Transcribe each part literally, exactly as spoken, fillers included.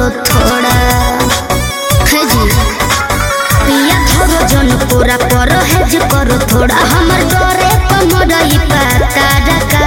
करो थोड़ा है जी पिया धरो जन पूरा परहेज करो थोड़ा हमर डरे कमरई पता रखा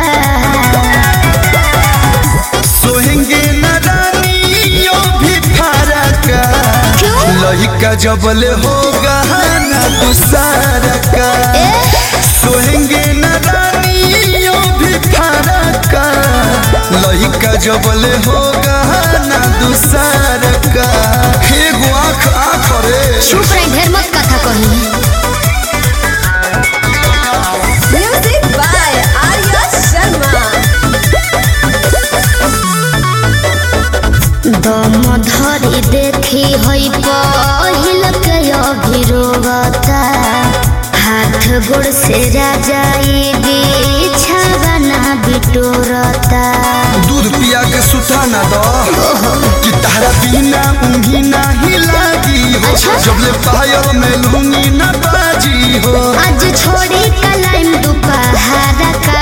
सोहेंगे न रानियों भी फरक लहिका जबले होगा ना दूसरा का सोहेंगे न रानियों भी फरक लहिका जबले होगा ना दूसरा का एगो आँख आँख रे चुप रही ढेर मत कथा कही म्यूजिक बाय आर्या शर्मा दम धरी देखी हई पहिल के अभिरोगता हाथ गोड़ से राजाई बिछावना बिटोरता दूध पिया के सुता ना दो कि तारा बिना ऊँगी नहीं लागी हो अच्छा? जबले पायल में लूंगी ना बाजी हो आज छोड़ी कलाइम दोपहर का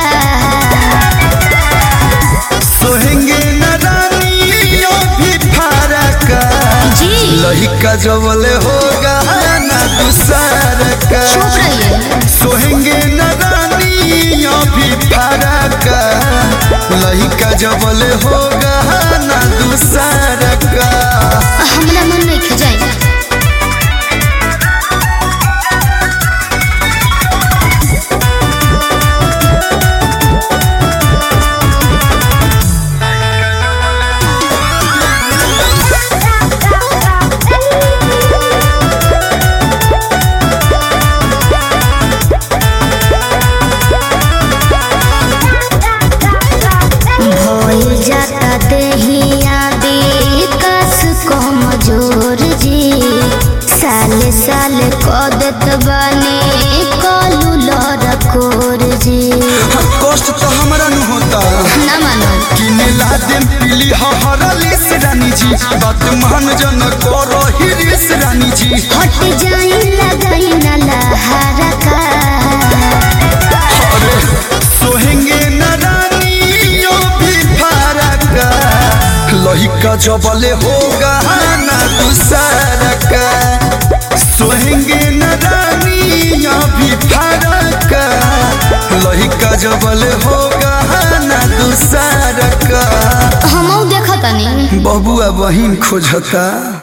सोहेंगे न रानियों भी फरक जी लहिका जबले होगा ना दूसरा का चुप रहिए सोहेंगे न रानियों भी फरक लहिका जबले होगा ना दूसरा का हमरा मन नहीं खजाई भइल जाता देहिया विकास कमजोर जी साले साले कदत बने कलू लड़कोर जी कष्ट तो हमरा न होता ना मानो किने लादेम पीली हरलिस रानी जी बात मान जन करो हिरिस रानी जी हट जाई लगाई ना लहरा का अरे सोहेंगे न रानियों भी फरक लहिका जबले होगा ना दूसरा का सोहेंगे न रानियों भी फरक लहिका जबले होगा ना दूसरा का हमहू देखतानी बबुआ बहिन खोजता।